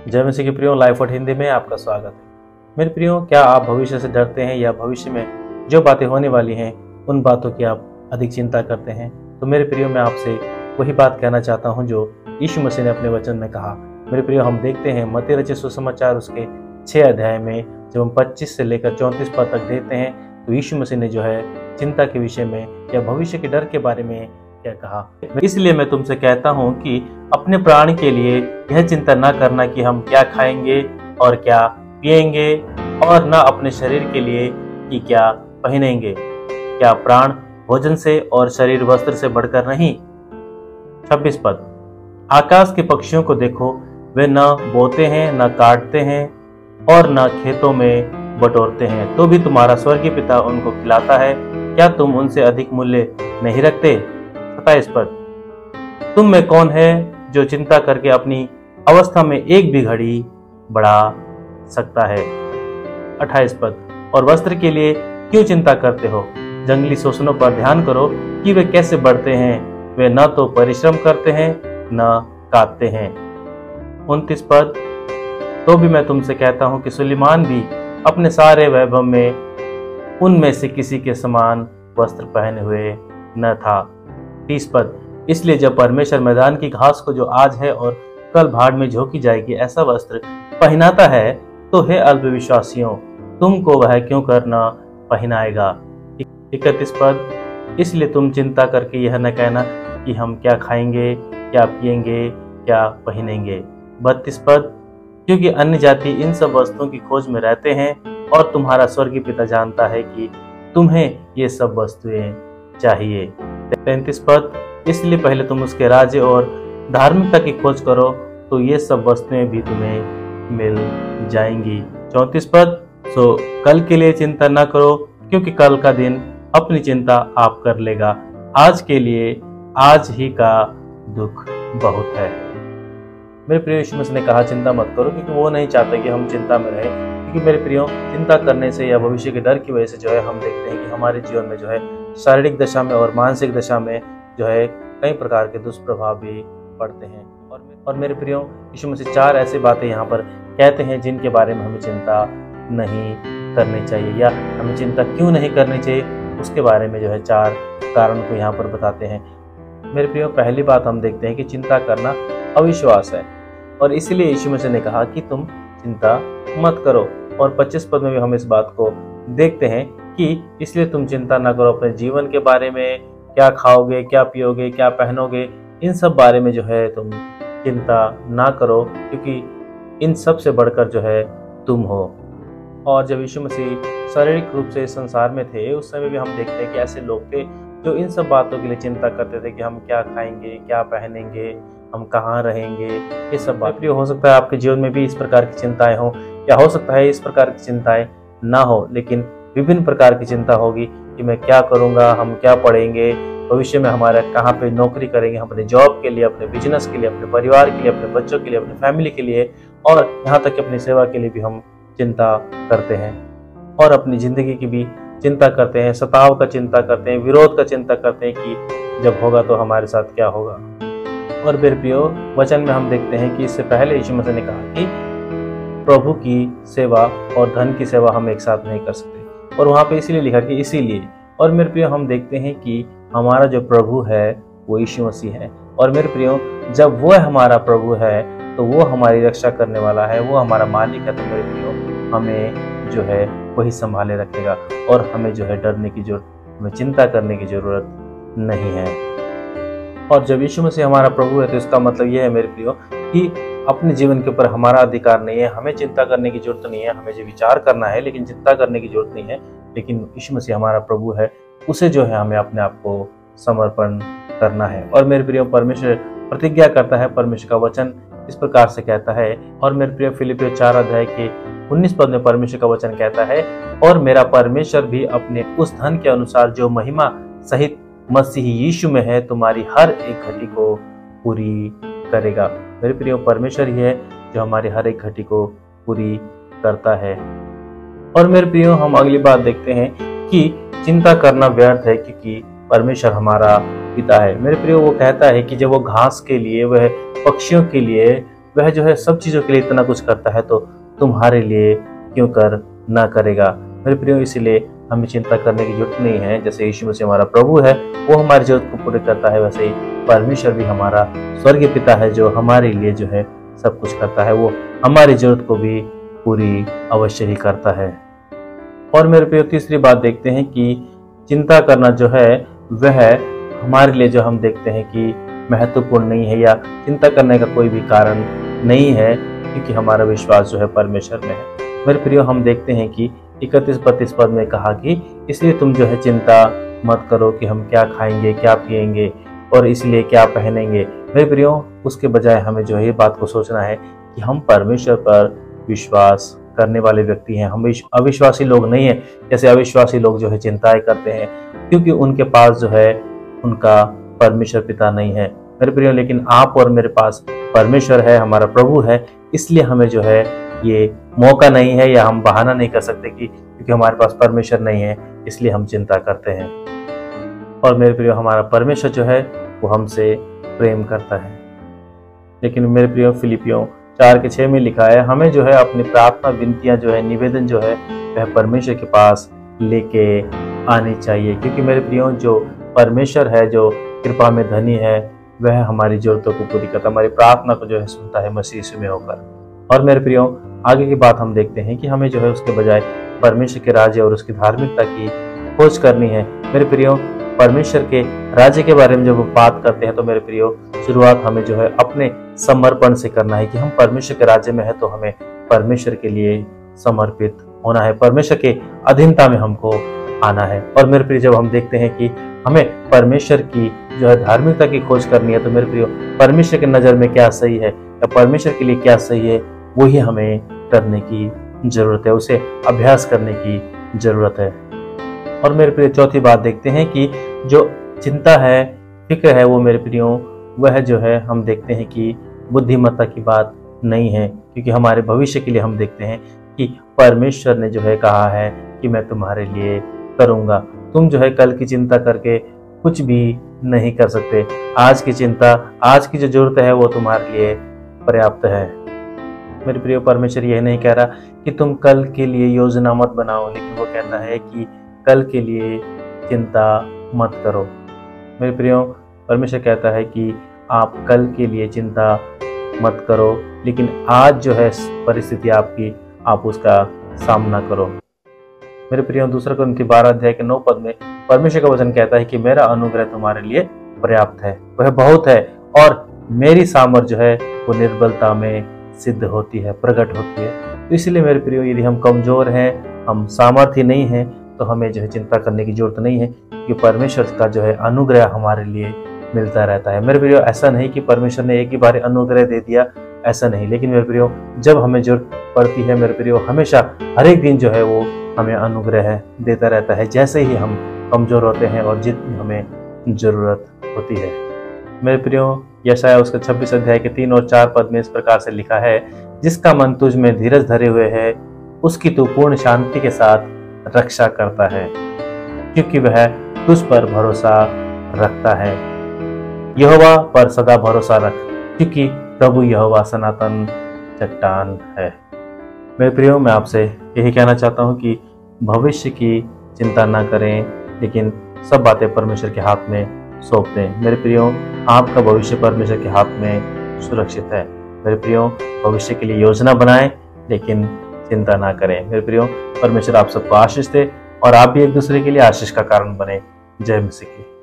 जय मसीह के प्रियो, लाइफ वर्ड हिंदी में आपका स्वागत है। मेरे प्रियो, क्या आप भविष्य से डरते हैं या भविष्य में जो बातें होने वाली हैं उन बातों की आप अधिक चिंता करते हैं? तो मेरे प्रियो, मैं आपसे वही बात कहना चाहता हूं जो यीशु मसीह ने अपने वचन में कहा। मेरे प्रियो, हम देखते हैं मत्ती रचित सुसमाचार उसके 6 अध्याय में जब हम 25 से लेकर 34 पद तक देखते हैं तो यीशु मसीह ने जो है चिंता के विषय में या भविष्य के डर के बारे में क्या कहा। इसलिए मैं तुमसे कहता हूं कि अपने प्राण के लिए यह चिंता न करना कि हम क्या खाएंगे और क्या पिएंगे, और न अपने शरीर के लिए कि क्या पहनेंगे। क्या प्राण भोजन से और शरीर वस्त्र से बढ़कर नहीं? 26 पद, आकाश के पक्षियों को देखो, वे न बोते हैं, न काटते हैं और न खेतों में बटोरते हैं, तो भी तुम्हारा स्वर्गीय पिता उनको खिलाता है। क्या तुम उनसे अधिक मूल्य नहीं रखते? 27 पद, तुम में कौन है जो चिंता करके अपनी अवस्था में एक भी घड़ी बढ़ा सकता है? 28 पद, और वस्त्र के लिए क्यों चिंता करते हो? जंगली शोषणों पर ध्यान करो कि वे कैसे बढ़ते हैं, वे न तो परिश्रम करते हैं न काटते हैं। 29 पद, तो भी मैं तुमसे कहता हूं कि सुलेमान भी अपने सारे वैभव में उनमें से किसी के समान वस्त्र पहने हुए न था। 30 पद, इसलिए जब परमेश्वर मैदान की घास को जो आज है और कल भाड़ में झोंकी जाएगी ऐसा वस्त्र पहनाता है, तो हे अल्पविश्वासियों, तुमको वह क्यों करना पहनाएगा। 31 पद, इसलिए तुम चिंता करके यह न कहना कि हम क्या खाएंगे, क्या पिएंगे, क्या पहनेंगे। 32 पद, क्योंकि अन्य जाति इन सब वस्तुओं की खोज में रहते हैं और तुम्हारा स्वर्गीय पिता जानता है कि तुम्हें ये सब वस्तुएं चाहिए। 33 पद, इसलिए पहले तुम उसके राज्य और धार्मिकता की खोज करो तो ये सब वस्तुएं भी तुम्हें मिल जाएंगी। 34 पद, सो कल के लिए चिंता न करो, क्योंकि कल का दिन अपनी चिंता आप कर लेगा। आज के लिए आज ही का दुख बहुत है। मेरे प्रियो, यीशु मसीह ने कहा चिंता मत करो, क्योंकि वो नहीं चाहता कि हम चिंता में रहें। क्योंकि मेरे प्रियो, चिंता करने से या भविष्य के डर की वजह से जो है हम देखते हैं कि हमारे जीवन में जो है शारीरिक दशा में और मानसिक दशा में जो है कई प्रकार के दुष्प्रभाव भी पड़ते हैं। और मेरे प्रियो, यीशु मसीह 4 ऐसी बातें यहाँ पर कहते हैं जिनके बारे में हमें चिंता नहीं करनी चाहिए, या हमें चिंता क्यों नहीं करनी चाहिए उसके बारे में जो है 4 कारण को यहाँ पर बताते हैं। मेरे प्रियो, पहली बात हम देखते हैं कि चिंता करना अविश्वास है, और इसीलिए यीशु मसीह ने कहा कि तुम चिंता मत करो। और 25 पद में भी हम इस बात को देखते हैं कि इसलिए तुम चिंता ना करो अपने जीवन के बारे में, क्या खाओगे, क्या पियोगे, क्या पहनोगे, इन सब बारे में जो है तुम चिंता ना करो, क्योंकि इन सब से बढ़कर जो है तुम हो। और जब यीशु मसीह शारीरिक रूप से इस संसार में थे, उस समय भी हम देखते हैं कि ऐसे लोग थे जो इन सब बातों के लिए चिंता करते थे कि हम क्या खाएंगे, क्या पहनेंगे, हम कहाँ रहेंगे। ये सब बात हो सकता है आपके जीवन में भी इस प्रकार की चिंताएं हो, या हो सकता है इस प्रकार की चिंताएं ना हो, लेकिन विभिन्न प्रकार की चिंता होगी कि मैं क्या करूंगा, हम क्या पढ़ेंगे, भविष्य में हमारा कहाँ पे नौकरी करेंगे, हम अपने जॉब के लिए, अपने बिजनेस के लिए, अपने परिवार के लिए, अपने बच्चों के लिए, अपने फैमिली के लिए, और यहाँ तक कि अपनी सेवा के लिए भी हम चिंता करते हैं। और अपनी जिंदगी की भी चिंता करते हैं, सताव का चिंता करते हैं, विरोध का चिंता करते हैं कि जब होगा तो हमारे साथ क्या होगा। और मेरे प्रियो, वचन में हम देखते हैं कि इससे पहले यीशु मसीह ने कहा कि प्रभु की सेवा और धन की सेवा हम एक साथ नहीं कर सकते, और वहाँ पे इसीलिए लिखा कि इसीलिए। और मेरे प्रियो, हम देखते हैं कि हमारा जो प्रभु है वो यीशु मसीह है, और मेरे प्रियो, जब वो हमारा प्रभु है तो वो हमारी रक्षा करने वाला है, वो हमारा मालिक है। तो मेरे प्रियो, हमें जो है वही संभाले रखेगा, और हमें जो है डरने की जरूरत, हमें चिंता करने की जरूरत नहीं है। और जब यीशु मसीह हमारा प्रभु है तो इसका मतलब यह है मेरे प्रियो कि अपने जीवन के ऊपर हमारा अधिकार नहीं है, हमें चिंता करने की जरूरत नहीं है, हमें जो विचार करना है लेकिन चिंता करने की जरूरत नहीं है। लेकिन यीशु मसीह हमारा प्रभु है, उसे जो है हमें अपने आप को समर्पण करना है। और मेरे प्रियो, परमेश्वर प्रतिज्ञा करता है, परमेश्वर का वचन इस प्रकार से कहता है। और मेरे प्रियो, फिलिपियों 4 अध्याय के 19 पद में परमेश्वर का वचन कहता है, और मेरा परमेश्वर भी अपने उस धन के अनुसार जो महिमा सहित मसीह यीशु में है तुम्हारी हर एक घटी को पूरी करेगा। मेरे प्रियो, परमेश्वर ही है जो हमारी हर एक घटी को पूरी करता है। और मेरे प्रियो, हम अगली बात देखते हैं कि चिंता करना व्यर्थ है, क्योंकि परमेश्वर हमारा पिता है। मेरे प्रियो, वो कहता है कि जब वो घास के लिए, वह पक्षियों के लिए वह जो है सब चीज़ों के लिए इतना कुछ करता है, तो तुम्हारे लिए क्यों कर ना करेगा। मेरे प्रियो, इसीलिए हमें चिंता करने की जरूरत नहीं है। जैसे यीशु मसीह हमारा प्रभु है, वो हमारी जरूरत को पूरी करता है, वैसे ही परमेश्वर भी हमारा स्वर्गीय पिता है जो हमारे लिए जो है सब कुछ करता है। वो हमारी जरूरत को भी पूरी अवश्य ही करता है। और मेरे प्रियो, तीसरी बात देखते हैं कि चिंता करना जो है वह हमारे लिए जो हम देखते हैं कि महत्वपूर्ण नहीं है, या चिंता करने का कोई भी कारण नहीं है, क्योंकि हमारा विश्वास जो है परमेश्वर में है। मेरे प्रियो, हम देखते हैं कि 31-32 पद में कहा कि इसलिए तुम जो है चिंता मत करो कि हम क्या खाएंगे, क्या पिएंगे और इसलिए क्या पहनेंगे। मेरे प्रियो, उसके बजाय हमें जो है ये बात को सोचना है कि हम परमेश्वर पर विश्वास करने वाले व्यक्ति हैं। हम अविश्वासी लोग नहीं हैं। जैसे अविश्वासी लोग जो है चिंताएं करते हैं क्योंकि उनके पास जो है उनका परमेश्वर पिता नहीं है। मेरे प्रियो, लेकिन आप और मेरे पास परमेश्वर है, हमारा प्रभु है, इसलिए हमें जो है ये मौका नहीं है, या हम बहाना नहीं कर सकते कि क्योंकि हमारे पास परमेश्वर नहीं है इसलिए हम चिंता करते हैं। और मेरे प्रियो, हमारा परमेश्वर जो है वो हमसे प्रेम करता है। लेकिन मेरे प्रियो, फिलिपियों 4:6 में लिखा है, हमें जो है अपनी प्रार्थना, विनतियां जो है, निवेदन जो है वह परमेश्वर के पास लेके आनी चाहिए, क्योंकि मेरे प्रियो, जो परमेश्वर है, जो कृपा में धनी है, वह हमारी जरूरतों को पूरी करता है, हमारी प्रार्थना को जो है सुनता है मसीह यीशु में होकर। और मेरे प्रियो, आगे की बात हम देखते हैं कि हमें जो है उसके बजाय परमेश्वर के राज्य और उसकी धार्मिकता की खोज करनी है। मेरे प्रियो, परमेश्वर के राज्य के बारे में जब हम बात करते हैं तो मेरे प्रियो, शुरुआत हमें जो है अपने समर्पण से करना है कि हम परमेश्वर के राज्य में है तो हमें परमेश्वर के लिए समर्पित होना है, परमेश्वर के अधीनता में हमको आना है। और मेरे प्रियो, जब हम देखते हैं कि हमें परमेश्वर की जो है धार्मिकता की खोज करनी है, तो मेरे प्रियो, परमेश्वर की नज़र में क्या सही है या परमेश्वर के लिए क्या सही है, वही हमें करने की जरूरत है, उसे अभ्यास करने की जरूरत है। और मेरे प्रियो, चौथी बात देखते हैं कि जो चिंता है, फिक्र है, वो मेरे प्रियो, वह जो है हम देखते हैं कि बुद्धिमत्ता की बात नहीं है, क्योंकि हमारे भविष्य के लिए हम देखते हैं कि परमेश्वर ने जो है कहा है कि मैं तुम्हारे लिए करूंगा। तुम जो है कल की चिंता करके कुछ भी नहीं कर सकते। आज की चिंता, आज की जो जरूरत है वो तुम्हारे लिए पर्याप्त है। मेरे प्रियो, परमेश्वर यह नहीं कह रहा कि तुम कल के लिए योजना मत बनाओ, लेकिन वो कहता है कि कल के लिए चिंता मत करो। मेरे प्रियो, परमेश्वर कहता है कि आप कल के लिए चिंता मत करो, लेकिन आज जो है परिस्थिति आपकी, आप उसका सामना करो। मेरे प्रियो, 2 कुरिन्थी 12:9 पद में परमेश्वर का वचन कहता है कि मेरा अनुग्रह तुम्हारे लिए पर्याप्त है, वह बहुत है, और मेरी सामर्थ जो है वो निर्बलता में सिद्ध होती है, प्रकट होती है। तो इसलिए मेरे प्रियो, यदि हम कमजोर हैं, हम सामर्थ्य नहीं हैं, तो हमें जो है चिंता करने की जरूरत नहीं है, क्योंकि परमेश्वर का जो है अनुग्रह हमारे लिए मिलता रहता है। मेरे प्रियो, ऐसा नहीं कि परमेश्वर ने एक ही बार अनुग्रह दे दिया, ऐसा नहीं, लेकिन मेरे प्रियो, जब हमें जरूरत पड़ती है मेरे प्रियो, हमेशा हर एक दिन जो है वो हमें अनुग्रह देता रहता है, जैसे ही हम कमजोर होते हैं और जितनी हमें जरूरत होती है। मेरे प्रियो, यशायाह उसके 26 अध्याय के 3 और 4 पद में इस प्रकार से लिखा है, जिसका मन तुझ में धीरज धरे हुए है, उसकी तू पूर्ण शांति के साथ रक्षा करता है, क्योंकि वह तुझ पर भरोसा रखता है। यहोवा पर सदा भरोसा रख, क्योंकि प्रभु यहोवा सनातन चट्टान है। मेरे प्रियो, मैं आपसे यही कहना चाहता हूँ कि भविष्य की चिंता ना करें, लेकिन सब बातें परमेश्वर के हाथ में सौंप दें। मेरे प्रियो, आपका भविष्य परमेश्वर के हाथ में सुरक्षित है। मेरे प्रियो, भविष्य के लिए योजना बनाएं, लेकिन चिंता ना करें। मेरे प्रियो, परमेश्वर आप सबको आशीष दे और आप भी एक दूसरे के लिए आशीष का कारण बने। जय मसीह की।